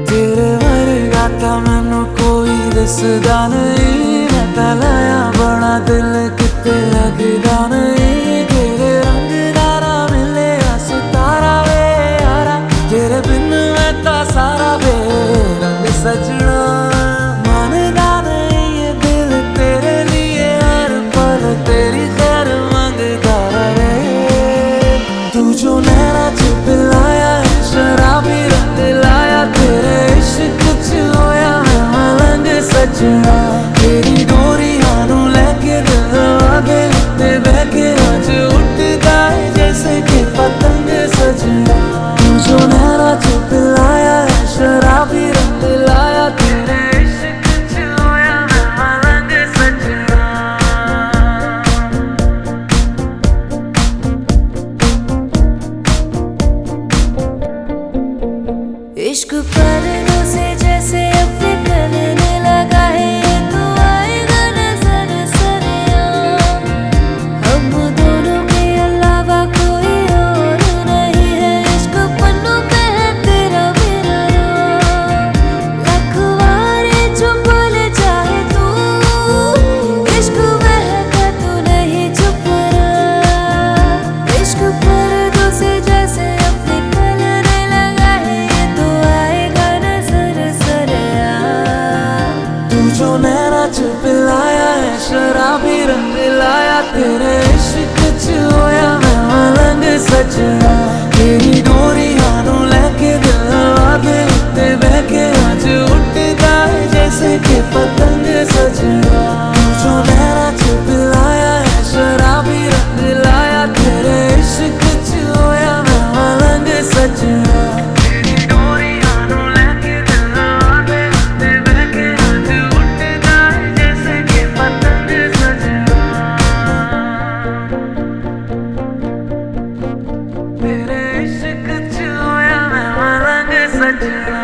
तेरे वर्गा ता मैनू कोई दिसदा नहीं, मैं ता लाया बड़ा दिल किते लगदा नहीं। तेरे रंग दारा मिले सितारा वे यारा, तेरे बिन मैं ता सारा बेरंग सजना। मानदा नहीं ये दिल तेरे लिए हर पल तेरी खैर मांगदा रहे। तू जो नैना च पिलाया है शराबी रंग लाया, तेरे इश्क च होया मैं मलंग सजना। तेरी डोरियां नू लेके दिल आगे ते बहके अज उठदा है जैसे कि पतंग सजना। तू जो नैना च पिलाया है शराबी रंग लाया, तेरे इश्क च होया मैं मलंग सजना। इश्क पर्दों से जैसे अब निकलने लगा है, ये तो आएगा नजर सरिया। हम दोनों के अलावा कोई और नहीं है, इश्क पन्नों पे है तेरा मेरा नाम। लखवारे जो बोल जाए तू, इश्क महका तू नहीं चुप रहा। इश्क पर्दों से जैसे अब निकलने लगा है, ये तो आएगा नजर सरिया। तू जो नैना च पिलाया है शराबी रंग लाया, तेरे इश्क च होया मैं मलंग सजना। तेरी डोरियां नू लेके दिल आगे उत्ते बहके अज उठदा है जैसे कि पतंग सजना। तू जो नैना च पिलाया है शराबी रंग लाया, तेरे इश्क च होया मैं मलंग सजना। तेरी डोरियां नू लेके दिल आगे उत्ते बहके अज उठदा है जैसे कि पतंग सजना। तेरे इश्क च होया मैं मलंग सजना।